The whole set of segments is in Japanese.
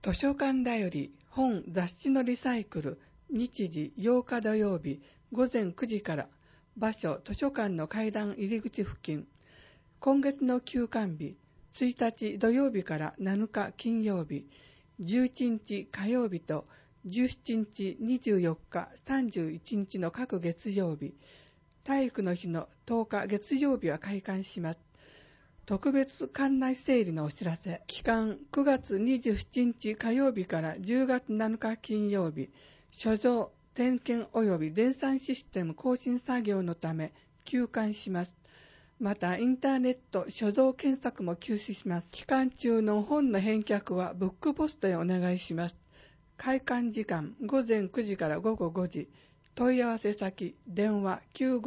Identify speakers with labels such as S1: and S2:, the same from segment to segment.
S1: 図書館だより本雑誌のリサイクル、日時8日土曜日午前9時から、場所図書館の階段入り口付近。今月の休館日、1日土曜日から7日金曜日、11日火曜日と17日24日31日の各月曜日、体育の日の10日月曜日は開館します。特別館内整理のお知らせ。期間9月27日火曜日から10月7日金曜日、所蔵、点検及び電算システム更新作業のため休館します。また、インターネット所蔵検索も休止します。期間中の本の返却はブックポストへお願いします。開館時間午前9時から午後5時。問い合わせ先、電話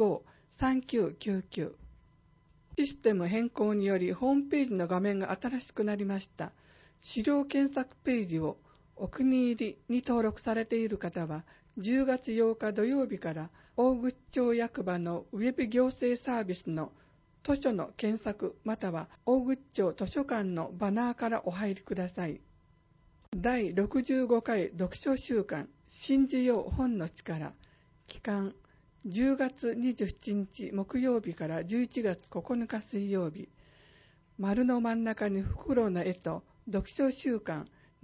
S1: 95-3999。システム変更によりホームページの画面が新しくなりました。資料検索ページをお気に入りに登録されている方は、10月8日土曜日から大口町役場のウェブ行政サービスの図書の検索または大口町図書館のバナーからお入りください。第65回読書週間信じよう本の力。期間10月27日木曜日から11月9日水曜日。丸の真ん中にフクロウの絵と読書週間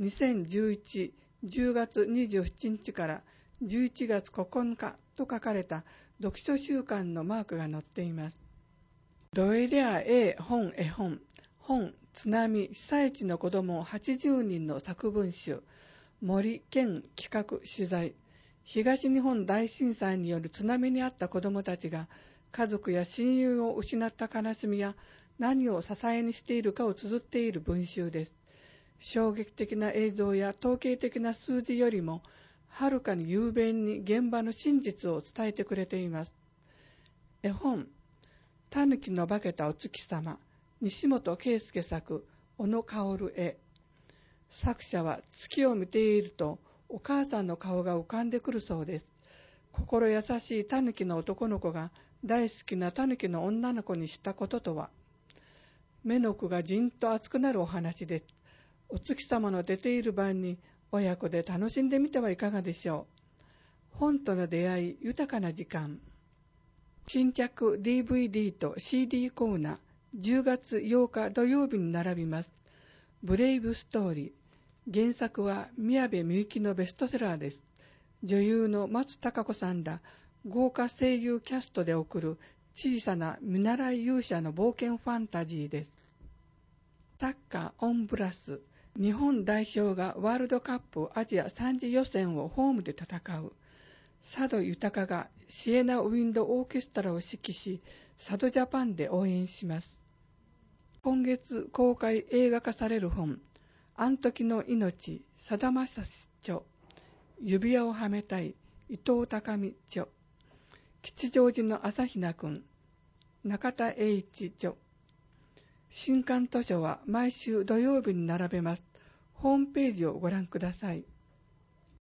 S1: 2011 10月27日から11月9日と書かれた読書週間のマークが載っています。どえりゃ絵本津波被災地の子ども80人の作文集。森県企画取材。東日本大震災による津波に遭った子どもたちが家族や親友を失った悲しみや何を支えにしているかを綴っている文集です。衝撃的な映像や統計的な数字よりもはるかに雄弁に現場の真実を伝えてくれています。絵本たぬきの化けたお月様。西本圭介作、小野薫絵。作者は月を見ているとお母さんの顔が浮かんでくるそうです。心優しいタヌキの男の子が大好きなタヌキの女の子にしたこととは。目の奥がじんと熱くなるお話です。お月様の出ている晩に親子で楽しんでみてはいかがでしょう。本との出会い豊かな時間。新着 DVD と CD コーナー10月8日土曜日に並びます。ブレイブストーリー。原作は宮部みゆきのベストセラーです。女優の松たか子さんら豪華声優キャストで送る小さな見習い勇者の冒険ファンタジーです。サッカーオンブラス。日本代表がワールドカップアジア3次予選をホームで戦う。佐渡豊がシエナウィンドオーケストラを指揮し、佐渡ジャパンで応援します。今月公開映画化される本、あん時の命、さだまさし著、指輪をはめたい、伊藤孝美著、吉祥寺の朝比奈くん、中田栄一著。新刊図書は毎週土曜日に並べます。ホームページをご覧ください。